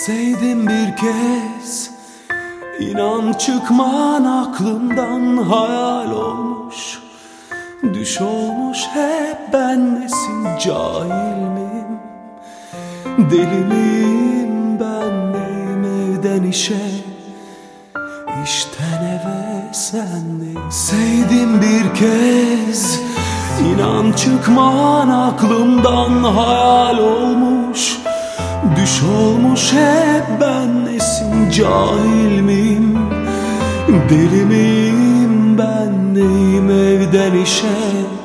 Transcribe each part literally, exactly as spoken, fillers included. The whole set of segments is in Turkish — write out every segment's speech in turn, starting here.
Sevdim bir kez, inan çıkman aklımdan. Hayal olmuş, düş olmuş hep, ben nesin, cahil miyim, deli miyim, ben neyim, evden işe, işten eve, sen neyim. Sevdim bir kez, inan çıkman aklımdan. Hayal olmuş, düş olmuş hep, ben nesin, cahil miyim, deli miyim, ben neyim, evden işe,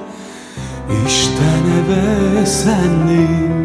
işten eve, sen neyim.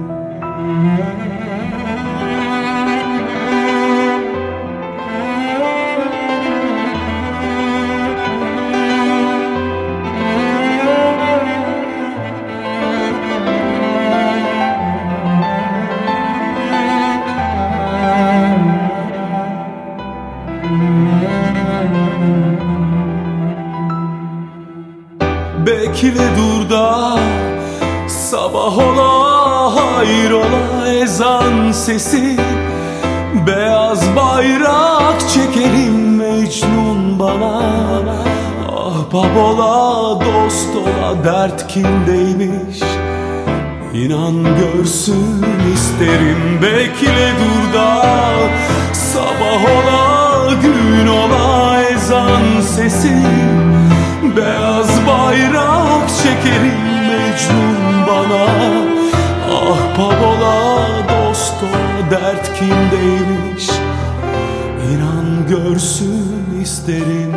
Bekle dur da sabah ola, hayrola ezan sesi, beyaz bayrak çekerim Mecnun bana. Ahbap ola, dost ola, dert kimdeymiş, İnan görsün isterim. Bekle dur da sabah ola, gün ola, ezan sesi, beyaz bayrak çekerim Mecnun bana. Ahbap ola, dost ola, dert kimdeymiş, İnan görsün isterim.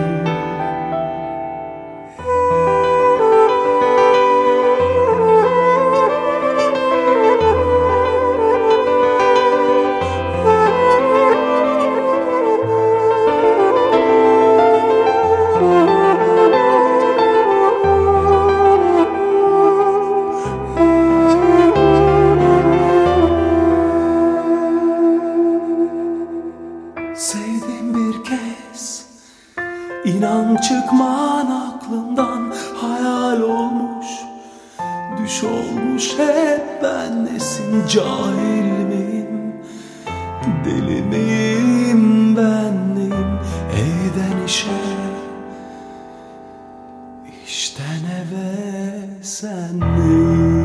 Sevdim bir kez, inan çıkman aklımdan. Hayal olmuş, düş olmuş hep, ben nesin, cahil miyim, deli miyim, ben neyim, evden işe, işten eve, sen neyim.